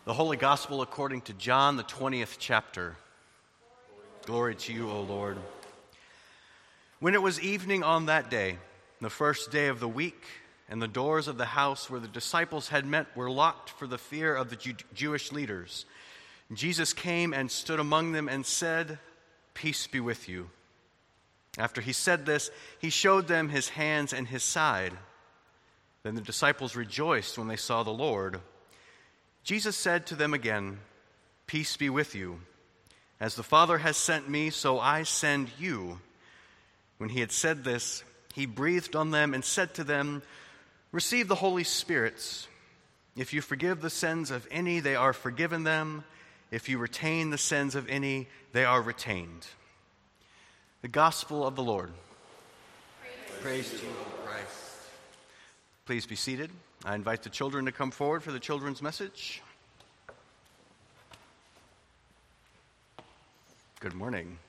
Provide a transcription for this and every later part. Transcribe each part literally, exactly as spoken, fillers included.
The Holy Gospel according to John, the twentieth chapter. Glory to you, O Lord. When it was evening on that day, the first day of the week, and the doors of the house where the disciples had met were locked for the fear of the Jew- Jewish leaders, Jesus came and stood among them and said, "Peace be with you." After he said this, he showed them his hands and his side. Then the disciples rejoiced when they saw the Lord. Jesus said to them again, "Peace be with you. As the Father has sent me, so I send you." When he had said this, he breathed on them and said to them, "Receive the Holy Spirit. If you forgive the sins of any, they are forgiven them. If you retain the sins of any, they are retained." The Gospel of the Lord. Praise, Praise to you, Christ. Please be seated. I invite the children to come forward for the children's message. Good morning.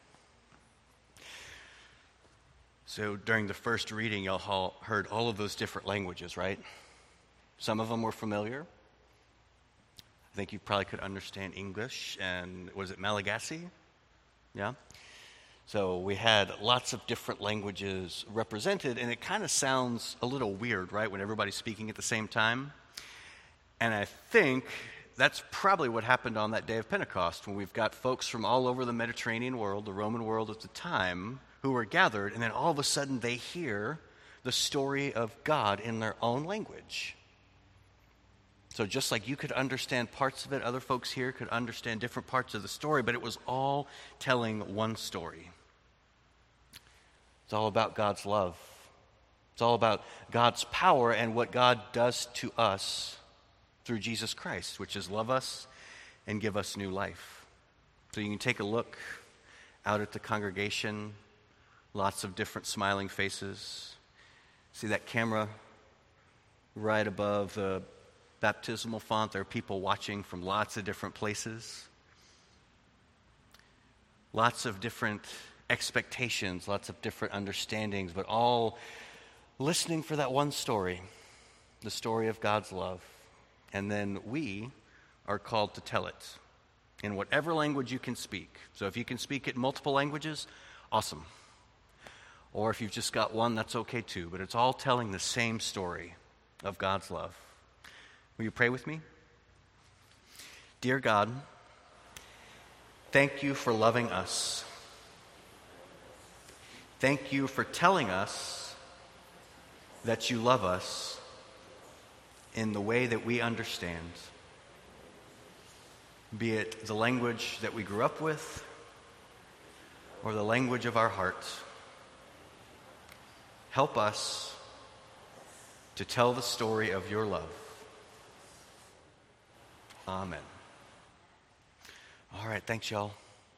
So during the first reading, y'all heard all of those different languages, right? Some of them were familiar. I think you probably could understand English and, was it Malagasy? Yeah? So we had lots of different languages represented, and it kind of sounds a little weird, right, when everybody's speaking at the same time. And I think that's probably what happened on that day of Pentecost, when we've got folks from all over the Mediterranean world, the Roman world at the time, who were gathered, and then all of a sudden they hear the story of God in their own language. So just like you could understand parts of it, other folks here could understand different parts of the story, but it was all telling one story. It's all about God's love. It's all about God's power and what God does to us through Jesus Christ, which is love us and give us new life. So you can take a look out at the congregation, lots of different smiling faces. See that camera right above the baptismal font? There are people watching from lots of different places. Lots of different expectations, lots of different understandings, but all listening for that one story, the story of God's love. And then we are called to tell it in whatever language you can speak. So if you can speak it in multiple languages, awesome. Or if you've just got one, that's okay too. But it's all telling the same story of God's love. Will you pray with me? Dear God, thank you for loving us. Thank you for telling us that you love us in the way that we understand, be it the language that we grew up with or the language of our hearts. Help us to tell the story of your love. Amen. All right, thanks, y'all.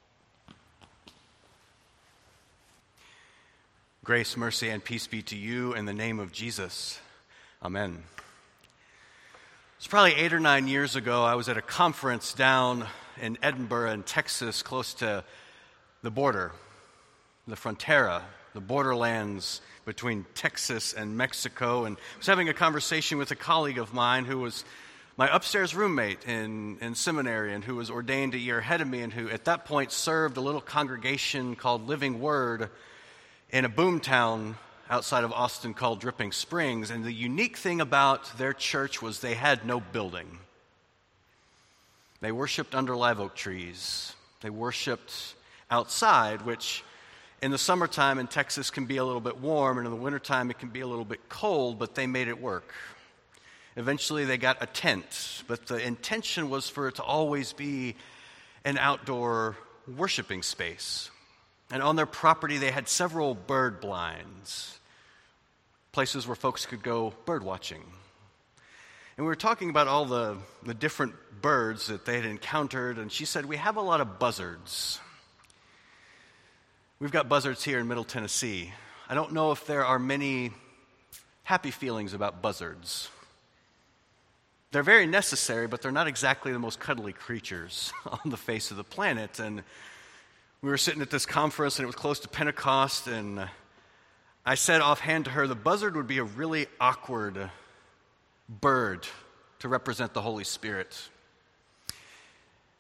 Grace, mercy, and peace be to you in the name of Jesus. Amen. It's probably eight or nine years ago, I was at a conference down in Edinburgh in Texas, close to the border, the frontera, the borderlands between Texas and Mexico, and I was having a conversation with a colleague of mine who was my upstairs roommate in, in seminary and who was ordained a year ahead of me and who at that point served a little congregation called Living Word in a boomtown outside of Austin called Dripping Springs. And the unique thing about their church was they had no building. They worshiped under live oak trees. They worshiped outside, which in the summertime in Texas can be a little bit warm, and in the wintertime it can be a little bit cold, but they made it work. Eventually they got a tent, but the intention was for it to always be an outdoor worshiping space. And on their property, they had several bird blinds, places where folks could go bird watching. And we were talking about all the, the different birds that they had encountered, and she said, we have a lot of buzzards. We've got buzzards here in Middle Tennessee. I don't know if there are many happy feelings about buzzards. They're very necessary, but they're not exactly the most cuddly creatures on the face of the planet. And we were sitting at this conference, and it was close to Pentecost, and I said offhand to her, the buzzard would be a really awkward bird to represent the Holy Spirit.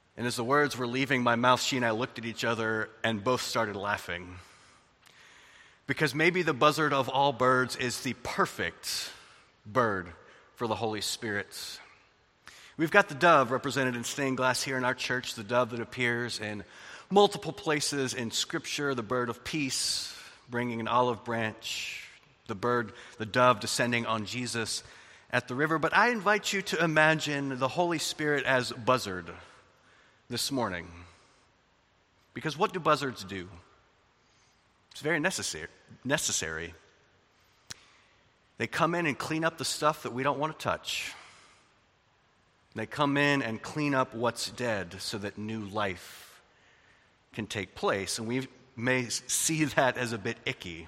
And as the words were leaving my mouth, she and I looked at each other and both started laughing. Because maybe the buzzard of all birds is the perfect bird for the Holy Spirit. We've got the dove represented in stained glass here in our church, the dove that appears in multiple places in Scripture, the bird of peace, bringing an olive branch, the bird, the dove descending on Jesus at the river. But I invite you to imagine the Holy Spirit as buzzard this morning. Because what do buzzards do? It's very necessary. necessary. They come in and clean up the stuff that we don't want to touch. They come in and clean up what's dead so that new life can take place. And we may see that as a bit icky.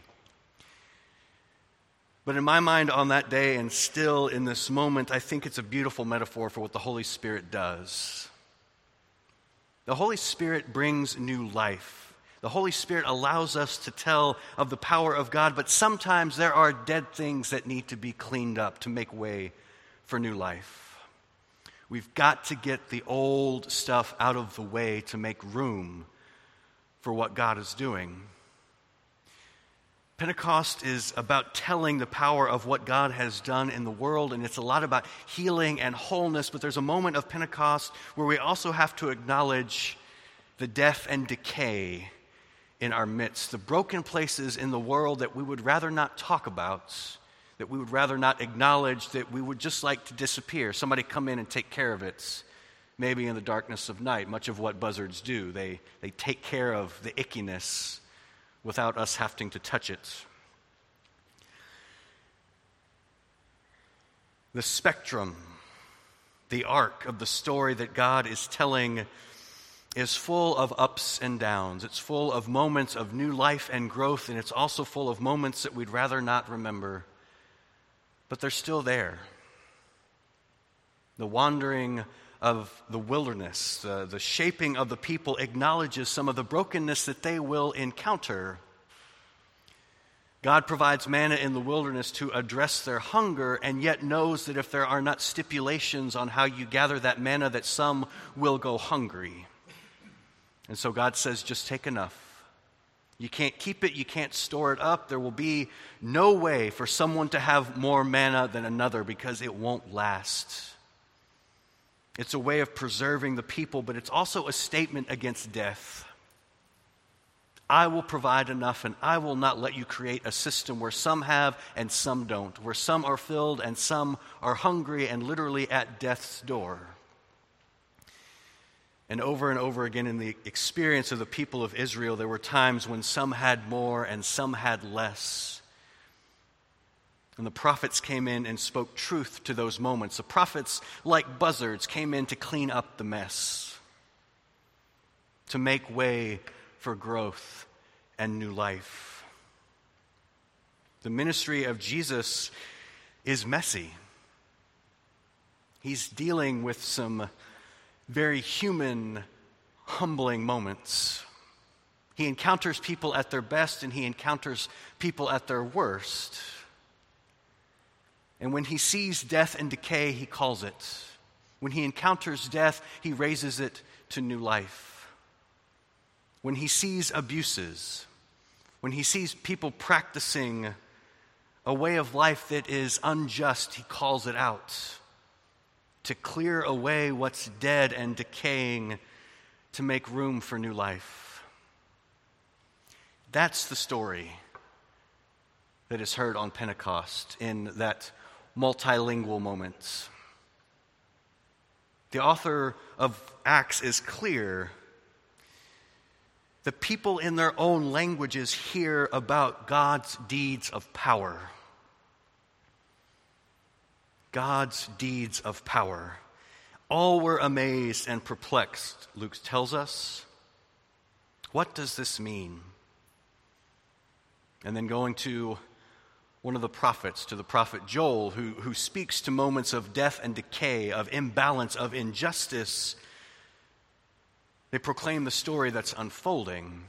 But in my mind on that day and still in this moment, I think it's a beautiful metaphor for what the Holy Spirit does. The Holy Spirit brings new life. The Holy Spirit allows us to tell of the power of God, but sometimes there are dead things that need to be cleaned up to make way for new life. We've got to get the old stuff out of the way to make room for what God is doing. Pentecost is about telling the power of what God has done in the world, and it's a lot about healing and wholeness, but there's a moment of Pentecost where we also have to acknowledge the death and decay in our midst, the broken places in the world that we would rather not talk about, that we would rather not acknowledge, that we would just like to disappear. Somebody come in and take care of it, maybe in the darkness of night. Much of what buzzards do, they, they take care of the ickiness without us having to touch it. The spectrum, the arc of the story that God is telling is full of ups and downs. It's full of moments of new life and growth, and it's also full of moments that we'd rather not remember, but they're still there. The wandering of the wilderness, the, the shaping of the people acknowledges some of the brokenness that they will encounter. God provides manna in the wilderness to address their hunger, and yet knows that if there are not stipulations on how you gather that manna, that some will go hungry. And so God says, just take enough. You can't keep it, you can't store it up. There will be no way for someone to have more manna than another because it won't last. It's a way of preserving the people, but it's also a statement against death. I will provide enough, and I will not let you create a system where some have and some don't, where some are filled and some are hungry and literally at death's door. And over and over again in the experience of the people of Israel, there were times when some had more and some had less. And the prophets came in and spoke truth to those moments. The prophets, like buzzards, came in to clean up the mess, to make way for growth and new life. The ministry of Jesus is messy. He's dealing with some very human, humbling moments. He encounters people at their best, and he encounters people at their worst. And when he sees death and decay, he calls it. When he encounters death, he raises it to new life. When he sees abuses, when he sees people practicing a way of life that is unjust, he calls it out to clear away what's dead and decaying, to make room for new life. That's the story that is heard on Pentecost in that multilingual moments. The author of Acts is clear. The people in their own languages hear about God's deeds of power. God's deeds of power. All were amazed and perplexed, Luke tells us. What does this mean? And then going to one of the prophets, to the prophet Joel, who, who speaks to moments of death and decay, of imbalance, of injustice. They proclaim the story that's unfolding.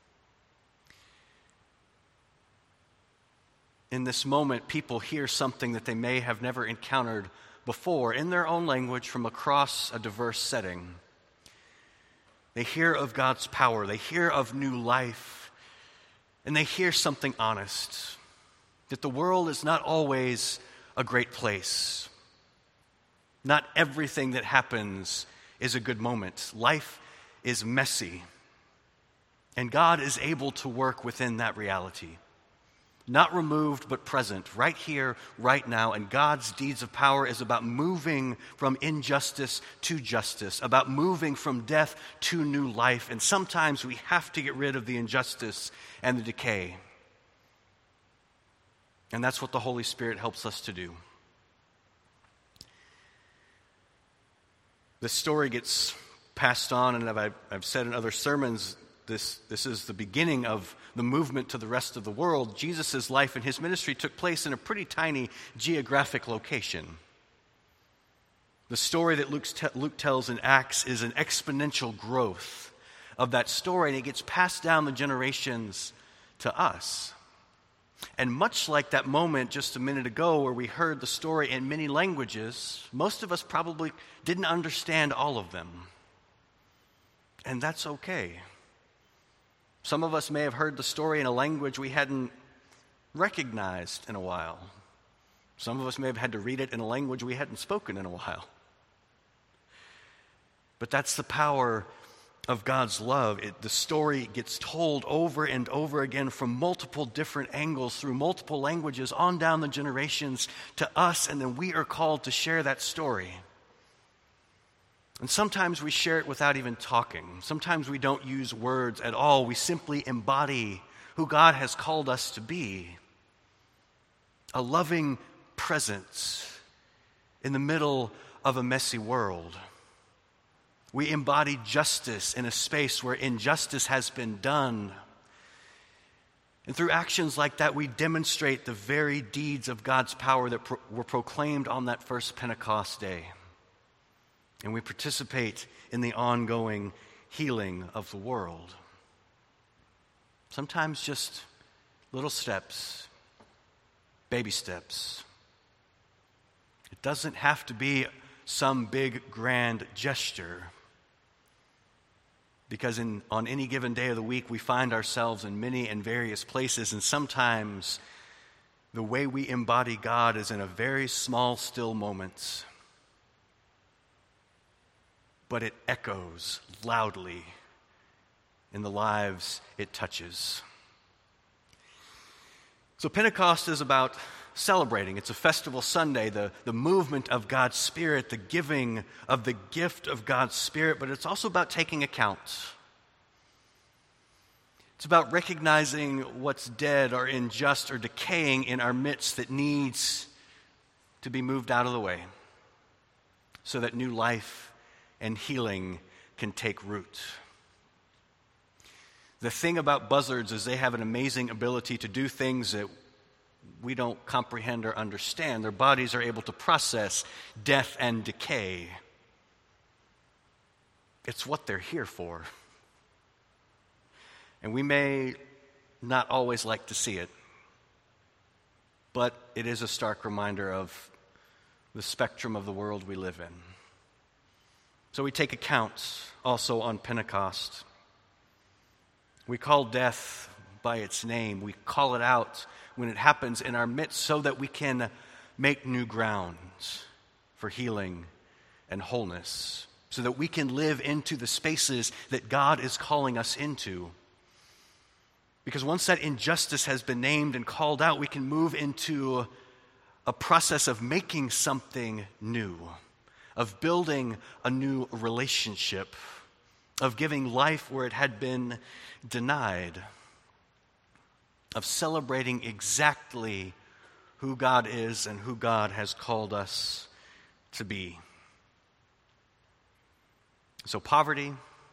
In this moment, people hear something that they may have never encountered before in their own language from across a diverse setting. They hear of God's power. They hear of new life. And they hear something honest, that the world is not always a great place. Not everything that happens is a good moment. Life is messy. And God is able to work within that reality. Not removed, but present, right here, right now. And God's deeds of power is about moving from injustice to justice, about moving from death to new life. And sometimes we have to get rid of the injustice and the decay. And that's what the Holy Spirit helps us to do. This story gets passed on, and I've, I've said in other sermons, This, this is the beginning of the movement to the rest of the world. Jesus' life and his ministry took place in a pretty tiny geographic location. The story that Luke's te- Luke tells in Acts is an exponential growth of that story, and it gets passed down the generations to us. And much like that moment just a minute ago where we heard the story in many languages, most of us probably didn't understand all of them. And that's okay. Some of us may have heard the story in a language we hadn't recognized in a while. Some of us may have had to read it in a language we hadn't spoken in a while. But that's the power of God's love. It, the story gets told over and over again from multiple different angles, through multiple languages, on down the generations to us, and then we are called to share that story. And sometimes we share it without even talking. Sometimes we don't use words at all. We simply embody who God has called us to be. A loving presence in the middle of a messy world. We embody justice in a space where injustice has been done. And through actions like that, we demonstrate the very deeds of God's power that pro- were proclaimed on that first Pentecost day. And we participate in the ongoing healing of the world. Sometimes just little steps, baby steps. It doesn't have to be some big grand gesture, because in, on any given day of the week we find ourselves in many and various places, and sometimes the way we embody God is in a very small, still moments. But it echoes loudly in the lives it touches. So Pentecost is about celebrating. It's a festival Sunday, the, the movement of God's Spirit, the giving of the gift of God's Spirit, but it's also about taking account. It's about recognizing what's dead or unjust or decaying in our midst that needs to be moved out of the way so that new life and healing can take root. The thing about buzzards is they have an amazing ability to do things that we don't comprehend or understand. Their bodies are able to process death and decay. It's what they're here for. And we may not always like to see it, but it is a stark reminder of the spectrum of the world we live in. So we take account also on Pentecost. We call death by its name. We call it out when it happens in our midst so that we can make new grounds for healing and wholeness, so that we can live into the spaces that God is calling us into. Because once that injustice has been named and called out, we can move into a process of making something new, of building a new relationship, of giving life where it had been denied, of celebrating exactly who God is and who God has called us to be. So poverty,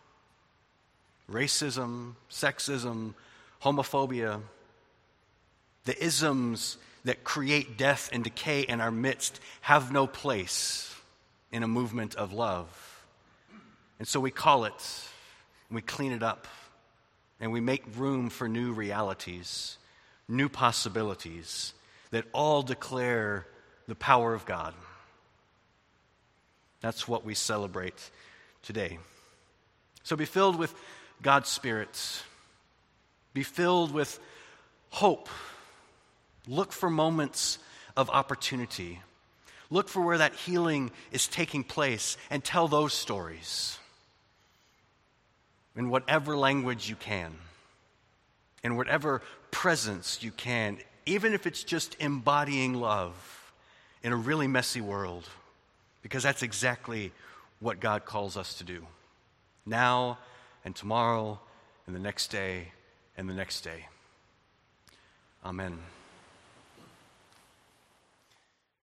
racism, sexism, homophobia, the isms that create death and decay in our midst have no place in a movement of love. And so we call it, and we clean it up, and we make room for new realities, new possibilities that all declare the power of God. That's what we celebrate today. So be filled with God's Spirit. Be filled with hope. Look for moments of opportunity. Look for where that healing is taking place and tell those stories in whatever language you can, in whatever presence you can, even if it's just embodying love in a really messy world, because that's exactly what God calls us to do, now and tomorrow and the next day and the next day. Amen.